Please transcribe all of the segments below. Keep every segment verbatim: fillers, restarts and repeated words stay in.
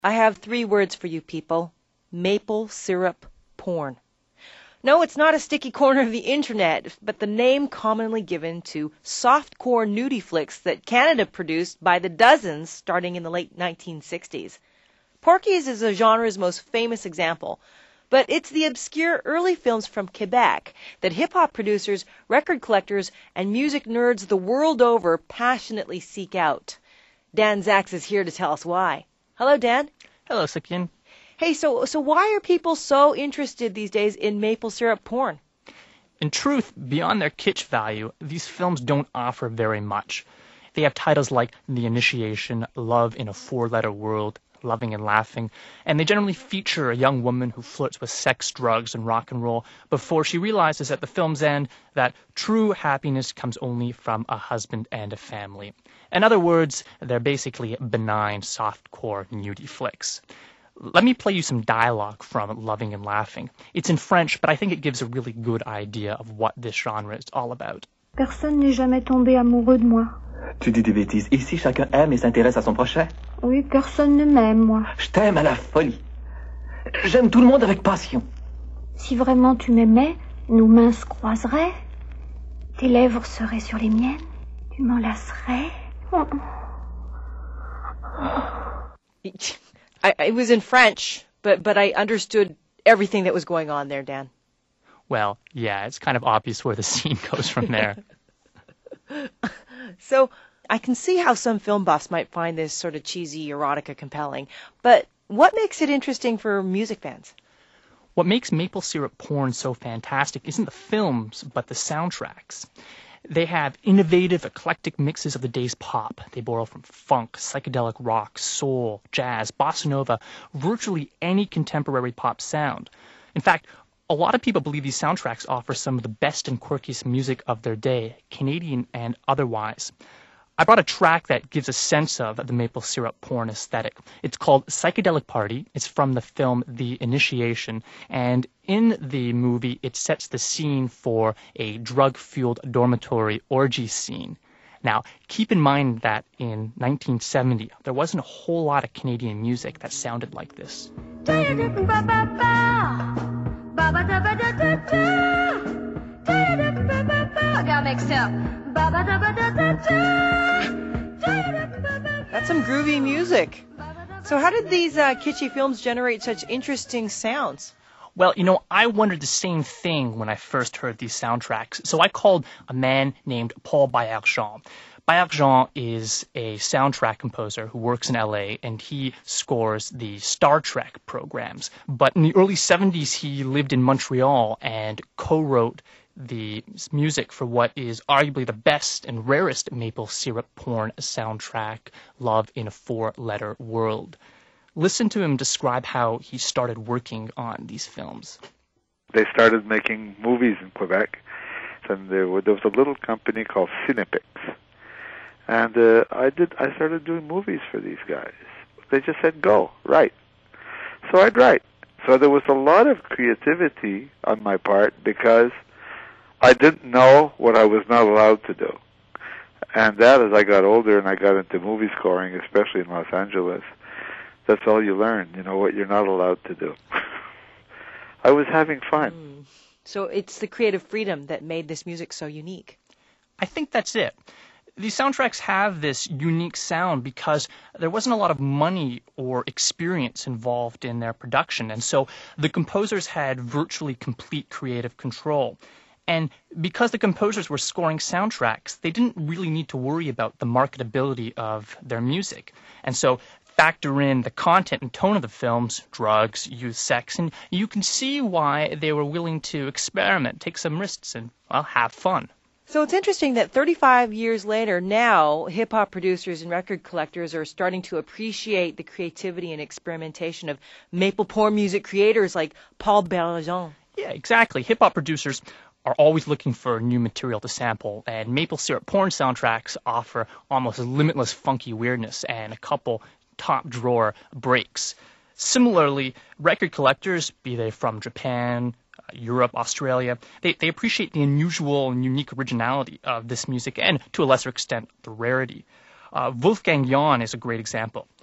I have three words for you people. Maple syrup porn. No, it's not a sticky corner of the internet, but the name commonly given to softcore nudie flicks that Canada produced by the dozens starting in the late nineteen sixties. Porky's is the genre's most famous example, but it's the obscure early films from Quebec that hip-hop producers, record collectors, and music nerds the world over passionately seek out. Dan Zacks is here to tell us why. Hello, Dan. Hello, Sipien. Hey, so so why are people so interested these days in maple syrup porn? In truth, beyond their kitsch value, these films don't offer very much. They have titles like The Initiation, Love in a Four-Letter World, Loving and Laughing, and they generally feature a young woman who flirts with sex, drugs, and rock and roll before she realizes at the film's end that true happiness comes only from a husband and a family. In other words, they're basically benign, softcore nudie flicks. Let me play you some dialogue from Loving and Laughing. It's in French, but I think it gives a really good idea of what this genre is all about. Personne n'est jamais tombé amoureux de moi. Tu dis des bêtises. Ici, chacun aime et s'intéresse à son prochain. Oui, personne ne m'aime, moi. Je t'aime à la folie. J'aime tout le monde avec passion. Si vraiment tu m'aimais, nos mains se croiseraient. Tes lèvres seraient sur les miennes. Tu m'enlacerais. Oh. I, it was in French, but, but I understood everything that was going on there, Dan. Well, yeah, it's kind of obvious where the scene goes from there. So I can see how some film buffs might find this sort of cheesy erotica compelling, but what makes it interesting for music fans? What makes maple syrup porn so fantastic isn't the films, but the soundtracks. They have innovative, eclectic mixes of the day's pop. They borrow from funk, psychedelic rock, soul, jazz, bossa nova, virtually any contemporary pop sound. In fact, a lot of people believe these soundtracks offer some of the best and quirkiest music of their day, Canadian and otherwise. I brought a track that gives a sense of the maple syrup porn aesthetic. It's called Psychedelic Party. It's from the film The Initiation. And in the movie, it sets the scene for a drug-fueled dormitory orgy scene. Now, keep in mind that in nineteen seventy, there wasn't a whole lot of Canadian music that sounded like this. I got mixed up. That's some groovy music. So how did these uh, kitschy films generate such interesting sounds? Well, you know, I wondered the same thing when I first heard these soundtracks. So I called a man named Paul Baillargeon. Baillargeon is a soundtrack composer who works in L A, and he scores the Star Trek programs. But in the early seventies, he lived in Montreal and co-wrote the music for what is arguably the best and rarest maple syrup porn soundtrack, Love in a Four-Letter World. Listen to him describe how he started working on these films. They started making movies in Quebec, and there was a little company called Cinepix. And uh, I did. I started doing movies for these guys. They just said, go, write. So I'd write. So there was a lot of creativity on my part because I didn't know what I was not allowed to do. And that, as I got older and I got into movie scoring, especially in Los Angeles, that's all you learn, you know, what you're not allowed to do. I was having fun. Mm. So it's the creative freedom that made this music so unique. I think that's it. These soundtracks have this unique sound because there wasn't a lot of money or experience involved in their production. And so the composers had virtually complete creative control. And because the composers were scoring soundtracks, they didn't really need to worry about the marketability of their music. And so factor in the content and tone of the films, drugs, youth, sex, and you can see why they were willing to experiment, take some risks, and, well, have fun. So it's interesting that thirty-five years later, now hip-hop producers and record collectors are starting to appreciate the creativity and experimentation of maple porn music creators like Paul Baillargeon. Yeah, exactly. Hip-hop producers are always looking for new material to sample, and maple syrup porn soundtracks offer almost limitless funky weirdness and a couple top-drawer breaks. Similarly, record collectors, be they from Japan, Europe, Australia, they, they appreciate the unusual and unique originality of this music and, to a lesser extent, the rarity. Uh, Wolfgang Jahn is a great example.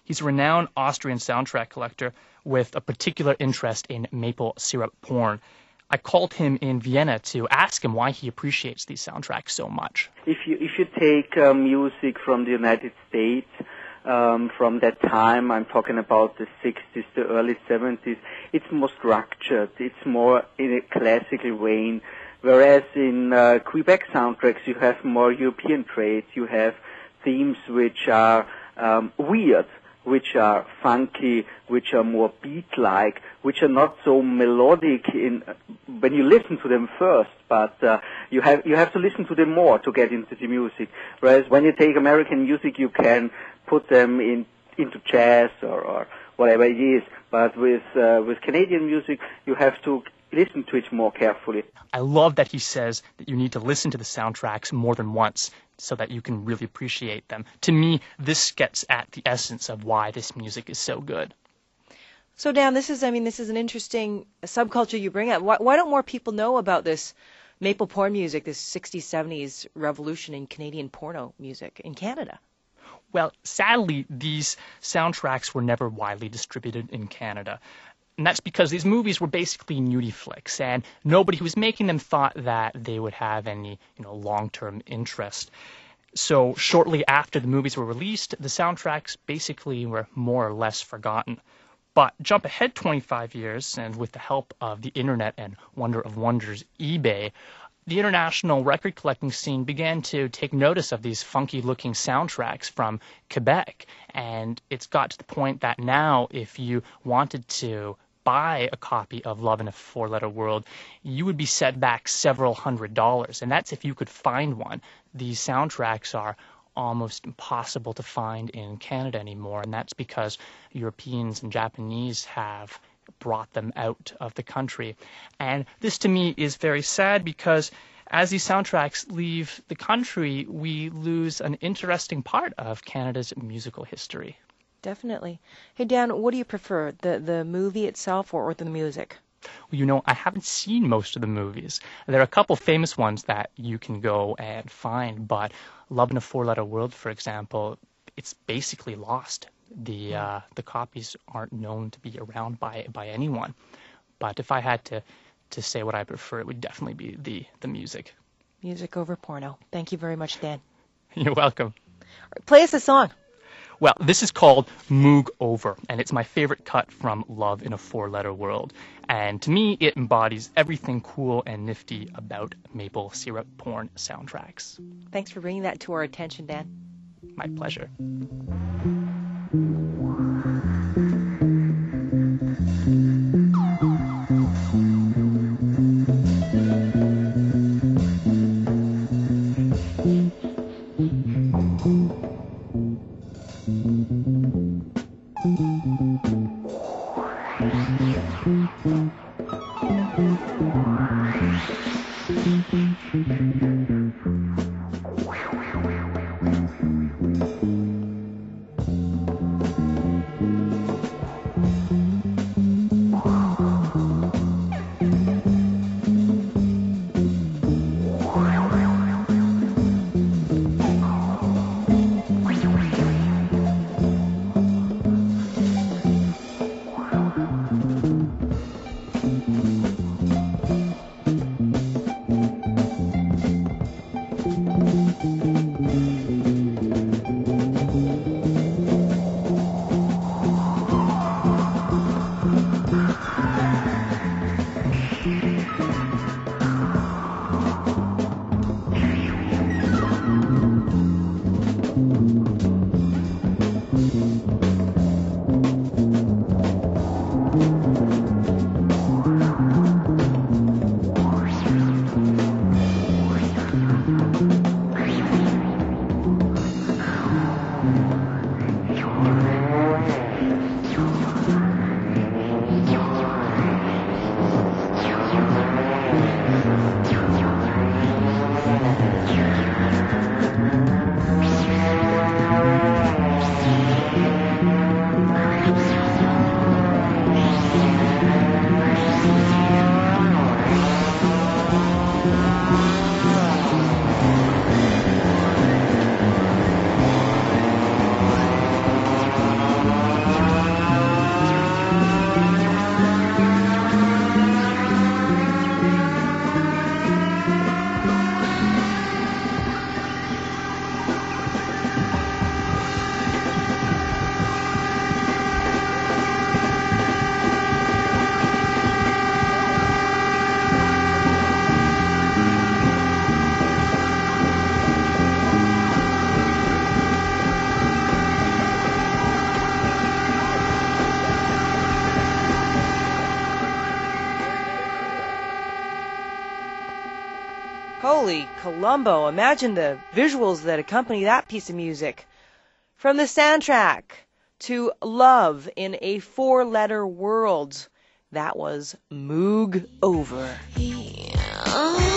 He's a renowned Austrian soundtrack collector with a particular interest in maple syrup porn. I called him in Vienna to ask him why he appreciates these soundtracks so much. If you if you take uh, music from the United States, um, from that time, I'm talking about the sixties, the early seventies, it's more structured, it's more in a classical vein, whereas in uh, Quebec soundtracks you have more European traits, you have themes which are um, weird, which are funky, which are more beat-like, which are not so melodic in when you listen to them first, but uh, you have you have to listen to them more to get into the music. Whereas when you take American music, you can put them in into jazz or, or whatever it is. But with uh, with Canadian music, you have to listen to it more carefully. I love that he says that you need to listen to the soundtracks more than once so that you can really appreciate them. To me, this gets at the essence of why this music is so good. So, Dan, this is, I mean, this is an interesting subculture you bring up. Why, why don't more people know about this maple porn music, this sixties, seventies revolution in Canadian porno music in Canada? Well, sadly, these soundtracks were never widely distributed in Canada. And that's because these movies were basically nudie flicks, and nobody who was making them thought that they would have any, you know, long-term interest. So shortly after the movies were released, the soundtracks basically were more or less forgotten. But jump ahead twenty-five years, and with the help of the internet and wonder of wonders, eBay, the international record collecting scene began to take notice of these funky-looking soundtracks from Quebec. And it's got to the point that now, if you wanted to buy a copy of Love in a Four-Letter World, you would be set back several hundred dollars. And that's if you could find one. These soundtracks are almost impossible to find in Canada anymore, and that's because Europeans and Japanese have brought them out of the country. And this to me is very sad because as these soundtracks leave the country, we lose an interesting part of Canada's musical history. Definitely. Hey, Dan, what do you prefer, the, the movie itself or, or the music? Well, you know, I haven't seen most of the movies. There are a couple famous ones that you can go and find, but Love in a Four-Letter World, for example, it's basically lost. The uh, the copies aren't known to be around by by anyone. But if I had to, to say what I prefer, it would definitely be the, the music. Music over porno. Thank you very much, Dan. You're welcome. Right, play us a song. Well, this is called Moog Over, and it's my favorite cut from Love in a Four-Letter World. And to me, it embodies everything cool and nifty about maple syrup porn soundtracks. Thanks for bringing that to our attention, Dan. My pleasure. Holy Columbo, imagine the visuals that accompany that piece of music. From the soundtrack to Love in a Four-Letter World, that was Moog Over. Yeah.